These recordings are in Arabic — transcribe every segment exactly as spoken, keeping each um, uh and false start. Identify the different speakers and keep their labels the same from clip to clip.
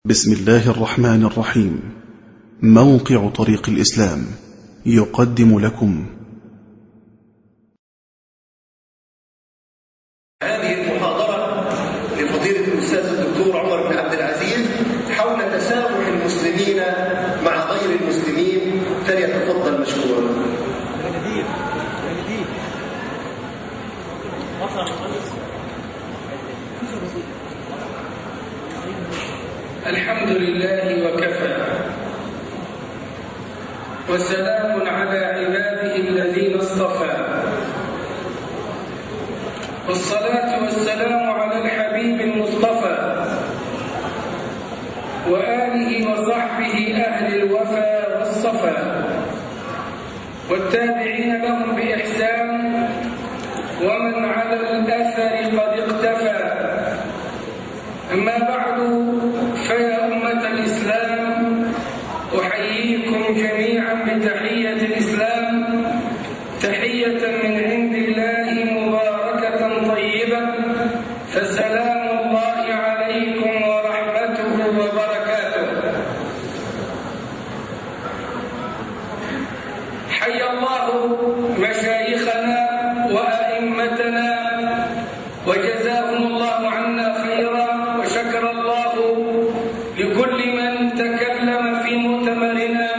Speaker 1: بسم الله الرحمن الرحيم. موقع طريق الإسلام يقدم لكم
Speaker 2: هذه المحاضرة لفضيلة الأستاذ الدكتور عمر بن عبد العزيز حول تسامح المسلمين مع غير المسلمين، فليتفضل مشكورا.
Speaker 3: الحمد لله وكفى، وسلام على عباده الذين اصطفى، والصلاة والسلام على الحبيب المصطفى وآله وصحبه أهل الوفا والصفا، والتابعين لهم بإحسان ومن على الأثر قد اقتفى. أما بعد، فيا أمة الإسلام، أحييكم جميعا بتحية الإسلام، تحية من عند الله مباركة طيبة، فسلام الله عليكم ورحمته وبركاته. حيا الله مشايخنا وأئمتنا وجزاهم الله عنا خيرا، وشكر الله لكل من تكلم في مؤتمرنا.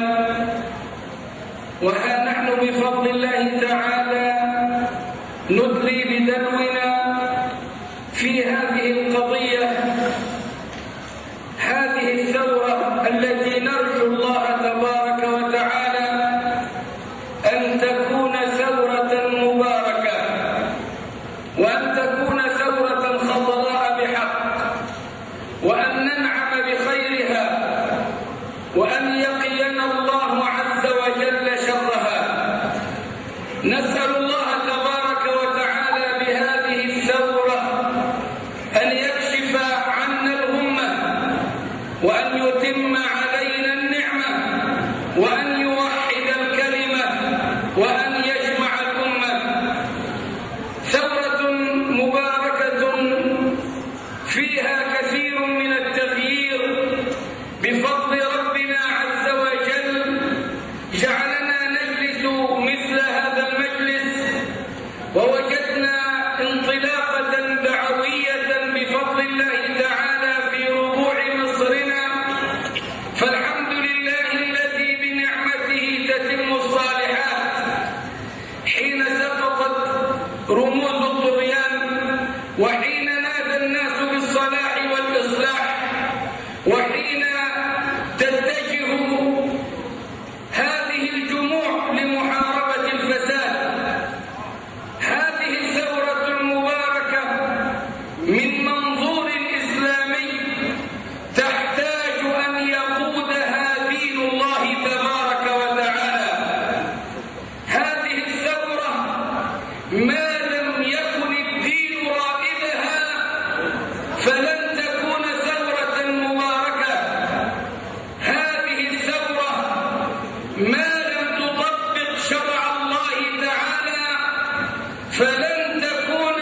Speaker 3: وها نحن بفضل الله تعالى ندلي بدلونا في هذه القضية، هذه الثورة التي نرجو الله تبارك وتعالى أن تكون ثورة مباركة، وأن تكون ثورة خضراء بحق، وأن ننعم بخيرها، وأن يقينا الله عز وجل شرها. نسأل الله تبارك وتعالى بهذه الثورة أن يكشف عنا الغمة، وأن يتم علينا النعمة، وأن يوحد الكلمة، وأن يجمع الأمة. ثورة مباركة فيها كثير من التغيير بفضل ربنا عز وجل. جعلنا نجلس مثل هذا المجلس، ووجدنا انطلاقة دعوية بفضل الله تعالى في ربوع مصرنا، فالحمد لله الذي بنعمته تتم الصالحات. حين سقطت رموز الطغيان، وحين نادى الناس بالصلاح والإصلاح، وحين تتجه هذه الجموع لمحاربة الفساد، هذه الثورة المباركة من منظور إسلامي تحتاج أن يقودها دين الله تبارك وتعالى. هذه الثورة ما لم يكن الدين رائدها فلن تكون ثورة مباركة. هذه الثورة ما لم تطبق شرع الله تعالى فلن تكون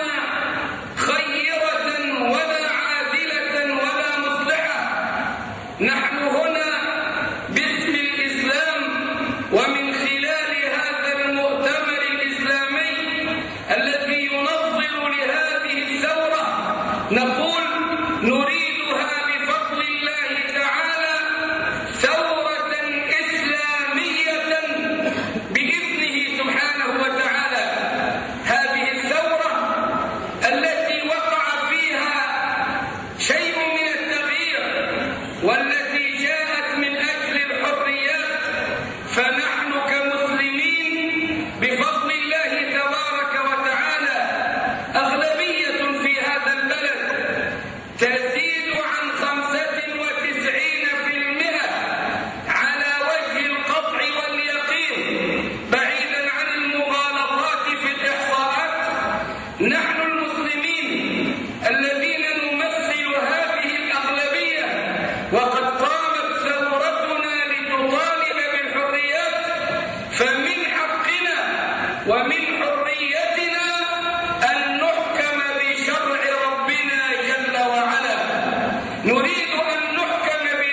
Speaker 3: خيرة ولا عادلة ولا مصلحة. نحن هنا باسم الإسلام، ومن خلال هذا المؤتمر الإسلامي الذي ينظر لهذه الثورة، نقول نريدها بفضل الله تعالى ثورة إسلامية بإذنه سبحانه وتعالى. هذه الثورة التي وقع فيها شيء من التغيير، والتي جاءت من أجل الحريات، فنحن كمسلمين بفضل الله تبارك وتعالى أغلبية في هذا البلد تزيد عن خمسة وتسعين بالمئة على وجه القطع واليقين، بعيدا عن المغالطات في الإحصاءات. نحن المسلمين الذين نمثل هذه الأغلبية، وقد قامت ثورتنا لتطالب بالحريات، فمن حقنا ومن حريتنا أن نحكم بشرع ربنا جل وعلا. نريد أن نحكم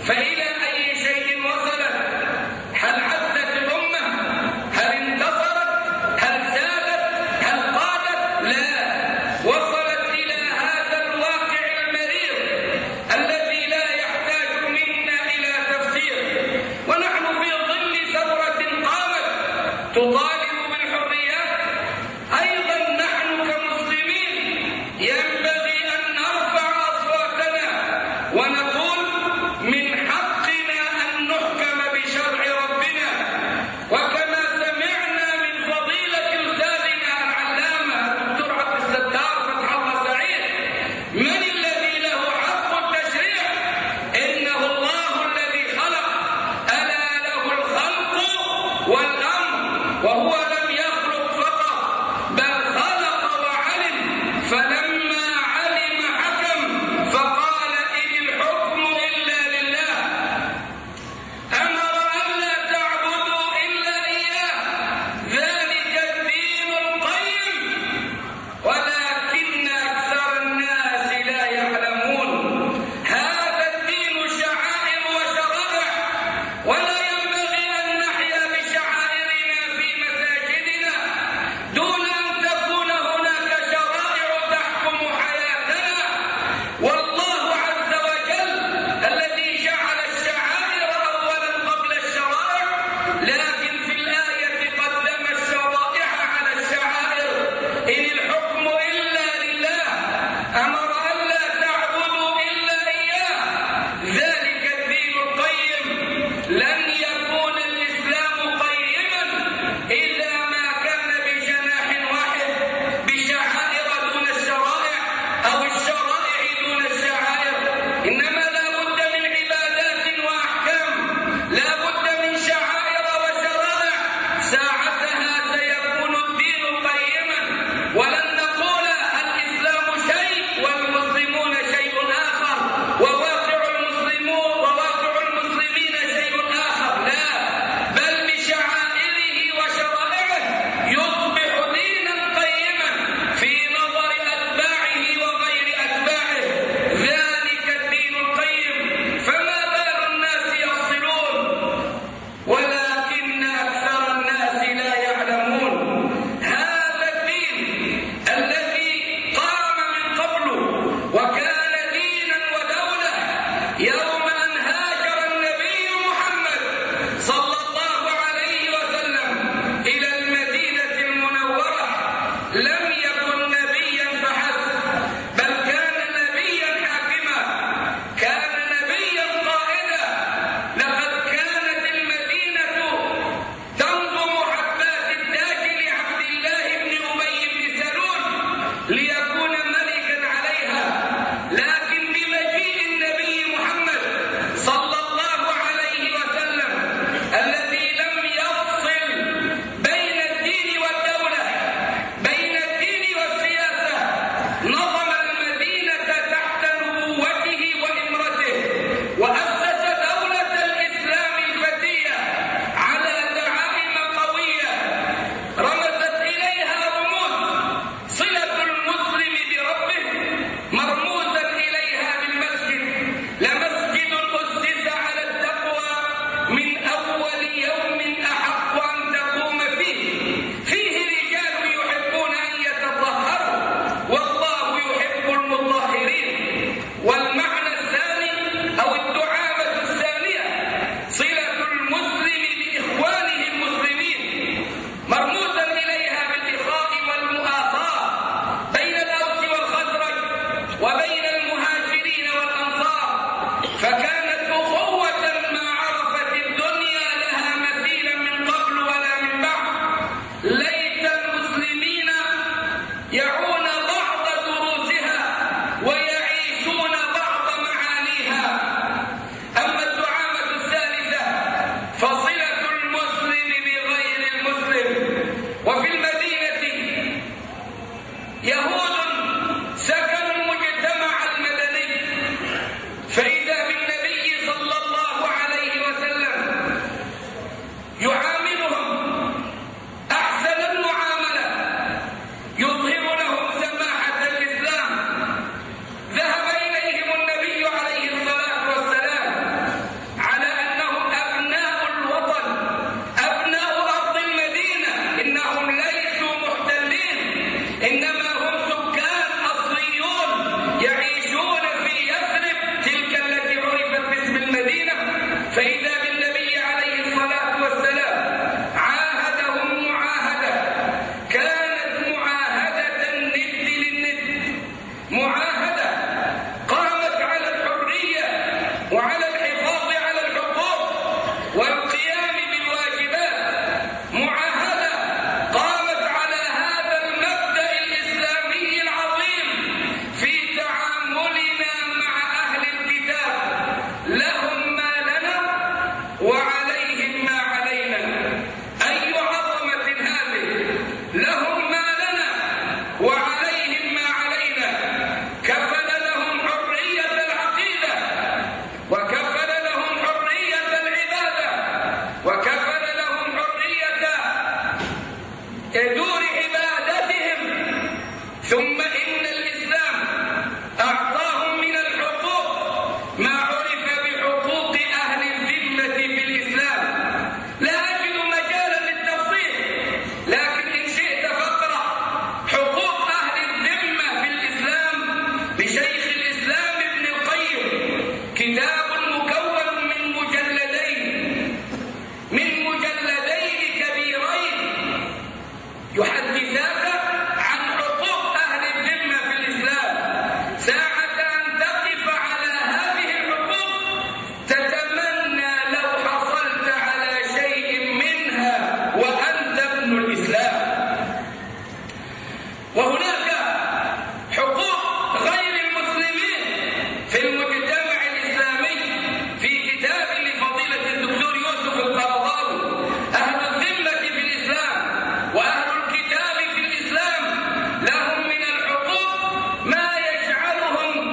Speaker 3: فإلى أي شيء وصلت؟ هل عزت الأمة؟ هل انتصرت؟ هل زادت؟ هل قادت؟ لا، وصلت إلى هذا الواقع المرير الذي لا يحتاج منا إلى تفسير. ونحن في ظل ثورة قامت تطالب بالحريات. أيضا نحن كمسلمين ينبغي أن نرفع أصواتنا ونقول من حقنا أن نحكم بشرع ربنا. وكما سمعنا من فضيلة أستاذنا العلامة الدكتور عبد الستار فتح الله سعيد، من الذي له حق التشريع؟ إنه الله الذي خلق، ألا له الخلق والأمر، وهو لم يخلق فقط بل خلق وعلم، فلما علم حكم فقال إن الحكم إلا لله. أمر ألا تعبدوا إلا إياه، ذلك الدين القيم، ولكن أكثر الناس لا يعلمون. هذا الدين شعائر وشرائع، ولا ينبغي أن نحيا بشعائرنا في مساجدنا دون أن تكون هناك شرائع تحكم حياتنا. والله عز وجل الذي جعل الشعائر أولا قبل الشرائع، لكن في الآية قدم الشرائع على الشعائر. إن الحكم إلا لله، أمر ألا تعبدوا إلا إياه، ذلك الدين القيم. لن يكون الإسلام قيما إذا ما كان بجناح واحد، بشعائر دون الشرائع أو الشرائع دون الشعائر. إنما لا بد من عبادات وأحكام، لا بد من شعائر وشرائع، ساعتها سيكون الدين قيما. ولن نقول الإسلام شيء والمسلمون شيء آخر، وواقع المسلمون وواقع المسلمين شيء آخر، لا، بل بشعائره وشرائعه يصبح دينا قيما في نظر أتباعه وغير أتباعه، ذلك الدين القيم. فما بال الناس يصلون ولكن أكثر الناس لا يعلمون. هذا الدين الذي قام من قبل وكان دينا ودولة، يوم أن هاجر النبي محمد صلى الله عليه وسلم إلى المدينة المنورة، لم يكن نبيا فحسب، بل كان نبيا حاكما، كان نبيا قائدا. لقد كانت المدينة تنظم حبات التاج لعبد الله بن أبي بن سلول ليكون ملكا عليها، لكن بمجيء النبي محمد صلى الله عليه وسلم الذي لم يفصل بين الدين والدولة، بين الدين والسياسة، نظم المدينة تحت نبوته وإمرته، وأسس دولة الإسلام الفتية على دعائم قوية رمزت إليها رموز: صلة المسلم بربه، مرموزا إليها بالمسجد، لمسجد أسس على التقوى من أول يوم أحق أن تقوم فيه، فيه رجال يحبون أن يتطهروا والله يحب المطهرين. والمعنى الثاني أو الدعامة الثانية صلة المسلم بإخوانه المسلمين، مرموزا إليها بالإخاء والمؤاخاة بين الأوس والخزرج وبين المهاجرين والأنصار، فكانت أخوة ما عرفت الدنيا لها مثيلا من قبل ولا من بعد. ليت المسلمين يعون بعض دروسها ويعيشون بعض معانيها. أما الدعامة الثالثة فصلة المسلم بغير المسلم. وفي المدينة يهود سكنوا المجتمع المدني، فإذا بالنبي وعلى الحفاظ على الحقوق والقيام بالواجبات، معاهدة قامت على هذا المبدأ الإسلامي العظيم في تعاملنا مع أهل الكتاب، لهم ما لنا وعليهم ما علينا. أي عظمة هذه! لهم ما لنا وعليهم ما علينا. كفل لهم حرية العقيدة، وكفل لهم حرية العبادة، وكفل لهم حرية دور عبادتهم. ثم إن الإسلام أعطاهم من الحقوق ما عرف بحقوق أهل الذمة في الإسلام. لا أجد مجالا للتفصيل، لكن إن شئت فاقرأ حقوق أهل الذمة في الإسلام لشيخ الإسلام ابن القيم، كتاب مكون من مجلدين من مجلدين كبيرين يحدثاك عن حقوق أهل الذمة في الإسلام. ساعة أن تقف على هذه الحقوق تتمنى لو حصلت على شيء منها وأنت ابن الإسلام. وهناك حقوق غير المسلمين في المجتمع الإسلامي في كتاب لفضيلة الدكتور يوسف القرضاوي، أهل الذمة في الإسلام وأهل الكتاب في الإسلام لهم من الحقوق ما يجعلهم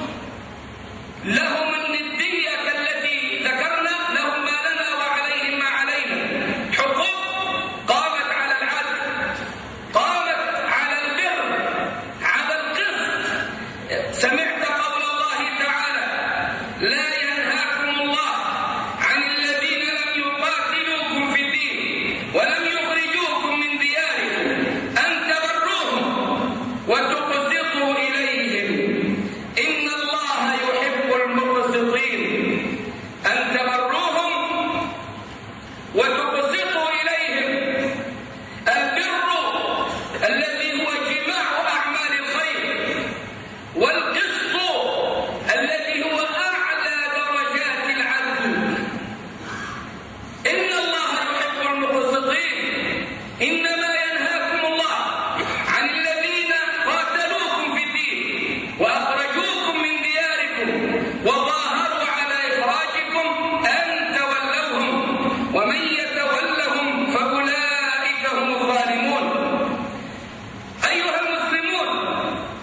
Speaker 3: لهم الندية التي ذكرنا، لهم ما لنا وعليهم ما علينا. حقوق قامت على العدل، قامت على البر، على القسط. سمعت قول الله تعالى: لا ينهاكم الله عن الذين لم يقاتلوكم في الدين ولم يخرجوكم من دياركم أن تبروهم وتقسطوا إليهم إن الله يحب المقسطين. أن تبروهم وتقسطوا إليهم. البر الذي هو جماع أعمال الخير، والقسط الذي هو أعلى درجات العدل. إن الله يحب المقسطين. إنما ينهاكم الله عن الذين قاتلوكم في الدين وأخرجوكم من دياركم وظاهروا على إخراجكم أن تولوهم، ومن يتولهم فأولئك هم الظالمون. أيها المسلمون،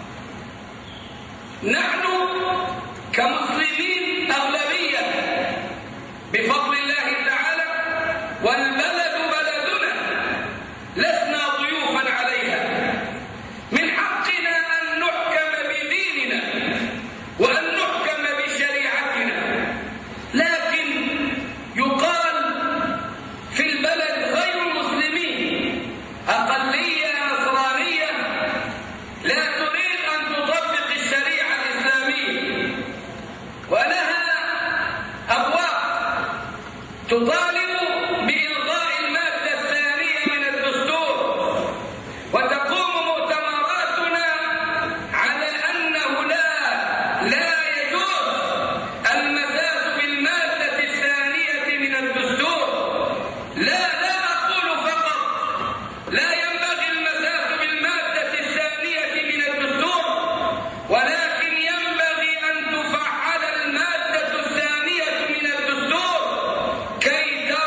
Speaker 3: نحن كمسلمين أغلبية بفضل الله تعالى، والبلد بلدنا، لسنا ضيوفا عليها. من حقنا أن نحكم بديننا وأن نحكم بشريعتنا، لكن يقال في البلد غير المسلمين أقلية نصرانية لا تريد أن تطبق الشريعة الإسلامية، ولها أبواب تطالب بإلغاء المادة الثانية من الدستور، وتقوم مؤتمراتنا على أنه لا لا يجوز المساس بالمادة الثانية من الدستور. لا لا أقول فقط لا ينبغي المساس بالمادة الثانية من الدستور، ولكن ينبغي أن تفعل المادة الثانية من الدستور كي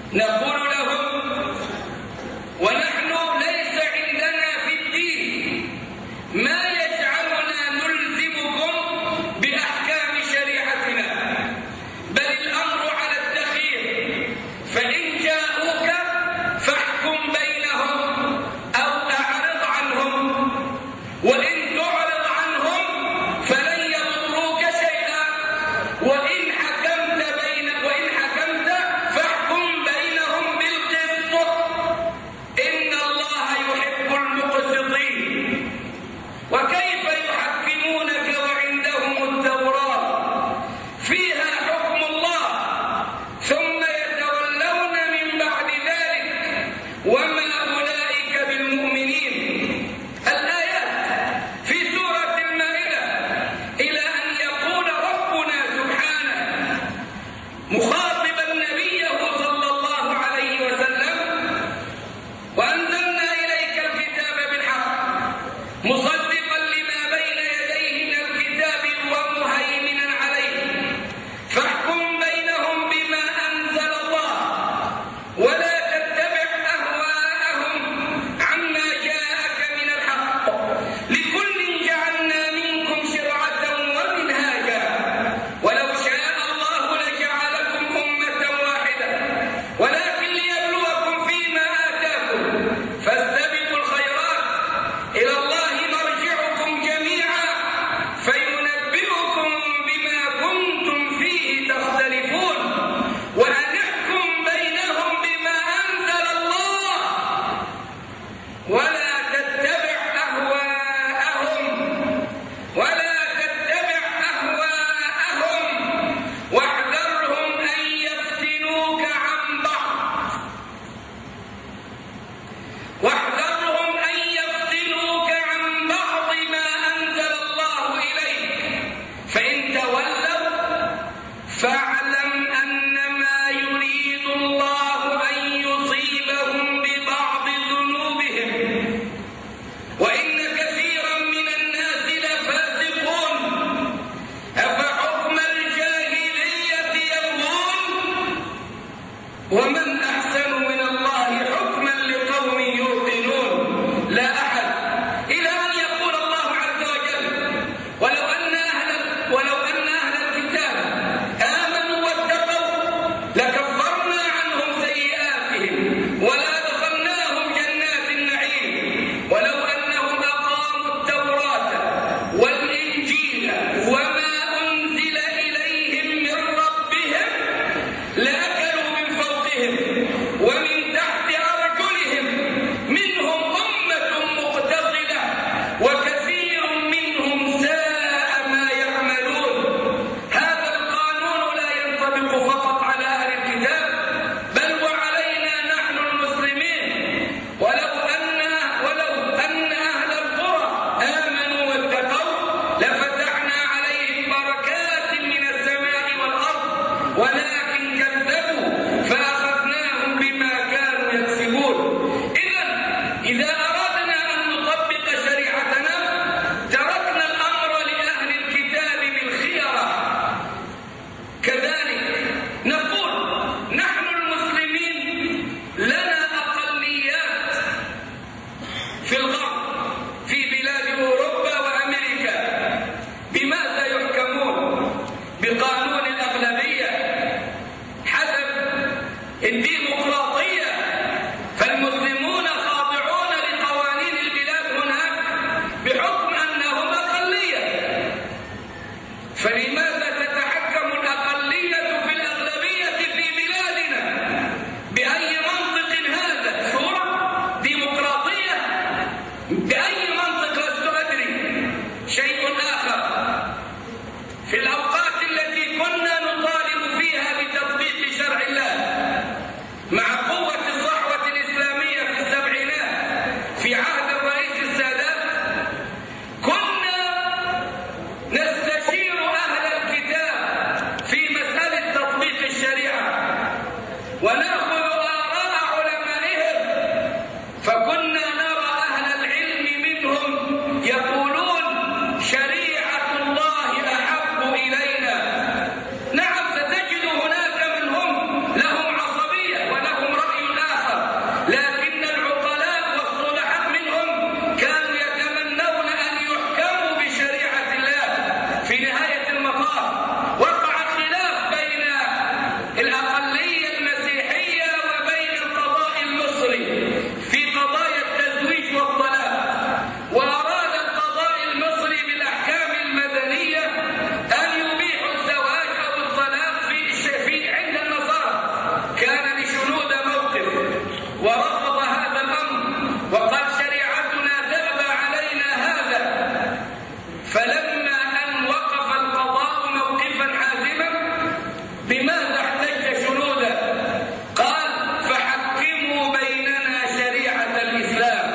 Speaker 3: نقول لهم ونحن ليس عندنا في الدين ما يجعلنا نلزمكم بأحكام شريعتنا، بل الأمر على التخيير، فإن جاءوك فاحكم بينهم أو أعرض عنهم، وإن تعرض عنهم فلن يضروك شيئا، وإن حكمت بين وإن حكمت فاحكم بينهم بالقسط، إن الله يحب المقسطين. وكيف يحكمونك وعندهم التوراة فيها حكم الله ثم يتولون من بعد ذلك وما أولئك بالمؤمنين. الآيات في سورة المائدة إلى أن يقول ربنا سبحانه مخاطبا نبيه صلى الله عليه وسلم: وأنزلنا إليك الكتاب بالحق مصدقا لما بين يديه من الكتاب ومهيمنا عليه، فاحكم بينهم بما أنزل الله ولا تتبع أهواءهم عما جاءك من الحق، لكل جعلنا منكم شرعة ومنهاجا، ولو شاء الله لجعلكم أمة واحدة ولكن ليبلوكم فيما آتاكم، فاستبقوا الخيرات إلى الله مرجعكم جميعا فينبئكم بما كنتم فيه تختلفون، وأن احكم بينهم بما أنزل الله ولا تتبع أهواءهم ولا تتبع أهواءهم واحذرهم أن يفتنوك عن بعض واحذرهم أن يفتنوك عن بعض ما أنزل الله إليك، فإن تولوا فاعلم أنما يريد الله أن يصيبهم ببعض ذنوبهم وإن كثيرا من الناس لفاسقون، أفحكم الجاهلية يبغون ومن أحسن من الله حكما لقوم يوقنون. لا أحد، إلى أن يقول الله عز وجل: ولو أن أهل ولو أن أهل الكتاب آمنوا واتقوا لكفرنا عنهم سيئاتهم ولأدخلناهم جنات النعيم، ولو أنهم أقاموا التوراة والإنجيل وما أنزل إليهم من ربهم لأكلوا من فوقهم ومن تحت أرجلهم منهم أمة مقتصدة وكثير منهم ساء ما يعملون. هذا القانون لا ينطبق فقط على أهل الكتاب بل وعلينا نحن المسلمين. ولو أن ولو أن أهل القرى آمنوا واتقوا لفتحنا عليهم بركات من السماء والأرض ولكن كذبوا فأخذناهم بما كانوا يكسبون. إذن إذا أردنا أن نطبق شريعتنا تركنا الأمر لأهل الكتاب بالخيرة. كذلك نقول نحن المسلمين لنا أقليات في الغرب في بلاد أوروبا وأمريكا. بماذا يحكمون؟ بقانون الأغلبية حسب الديمقراطية، فالمسلمون خاضعون لقوانين البلاد هناك بحكم أنهم أقلية. فلماذا تتحكم الأقلية في الأغلبية في بلادنا؟ بأي منطق هذا؟ شورى؟ ديمقراطية؟ بأي منطق؟ لست أدري. شيء آخر، في الأوقات التي كنا نطالب فيها بتطبيق شرع الله مع لماذا احتج شنودا؟ قال فحكموا بيننا شريعة الإسلام،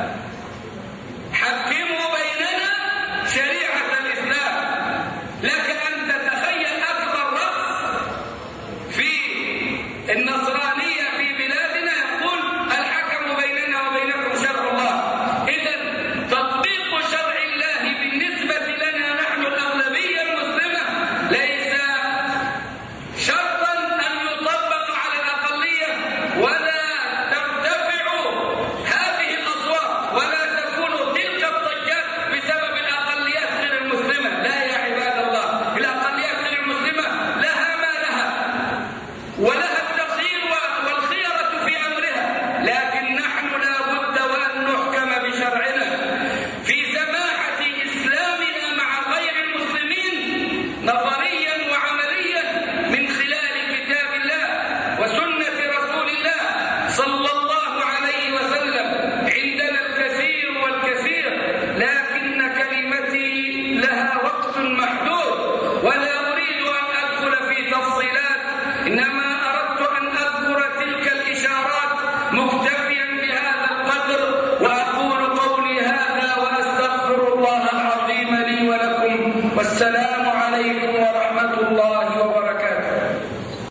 Speaker 3: حكموا بيننا شريعة الإسلام. لك أن تتخيل أكبر رأس في النصرانية في بلادنا يقول الحكم بيننا وبينكم شرع الله. إذن تطبيق شرع الله بالنسبة لنا نحن الأغلبية المسلمة ليس شرطا أن يطبق على الأقلية، ولا ترتفع هذه الأصوات ولا تكون تلك الضجات بسبب الأقليات غير المسلمة. لا يا عباد الله، الأقليات غير المسلمة لها ما لها ولها التخيير والخيرة في أمرها، لكن نحن لا بد وأن نحكم بشرعنا في سماحة إسلامنا مع غير المسلمين نظريا وعمليا من خلال كتاب الله وسنة رسول الله صلى الله عليه وسلم. عندنا الكثير والكثير، لكن كلمتي لها وقت محدود ولا أريد أن أدخل في تفصيلات، إنما أردت أن أذكر تلك الإشارات مكتفيا بهذا القدر، وأقول قولي هذا وأستغفر الله العظيم لي ولكم، والسلام عليكم ورحمة الله